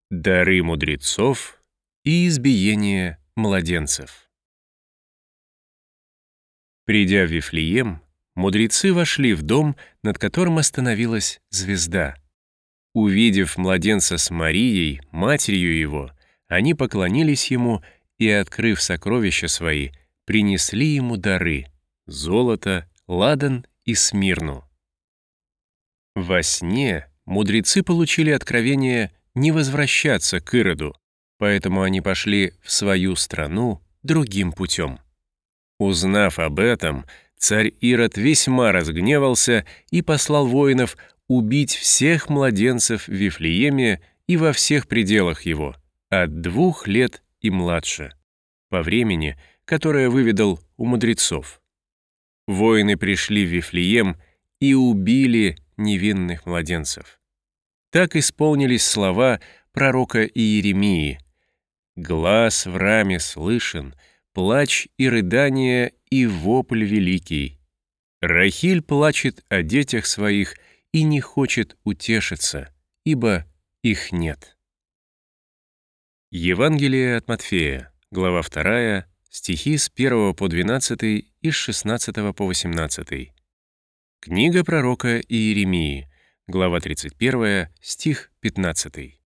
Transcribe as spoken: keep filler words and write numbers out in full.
Дары мудрецов и избиение младенцев. Придя в Вифлеем, мудрецы вошли в дом, над которым остановилась звезда. Увидев младенца с Марией, матерью его, они поклонились ему и, открыв сокровища свои, принесли ему дары — золото, ладан и смирну. Во сне мудрецы получили откровение не возвращаться к Ироду, поэтому они пошли в свою страну другим путем. Узнав об этом, царь Ирод весьма разгневался и послал воинов убить всех младенцев в Вифлееме и во всех пределах его, от двух лет и младше, по времени, которое выведал у мудрецов. Воины пришли в Вифлеем и убили невинных младенцев. Так исполнились слова пророка Иеремии: «Глас в раме слышен, плач и рыдание, и вопль великий. Рахиль плачет о детях своих и не хочет утешиться, ибо их нет». Евангелие от Матфея, глава вторая, стихи с первого по двенадцатый и с шестнадцатого по восемнадцатый. Книга пророка Иеремии, глава тридцать первая, стих пятнадцатый.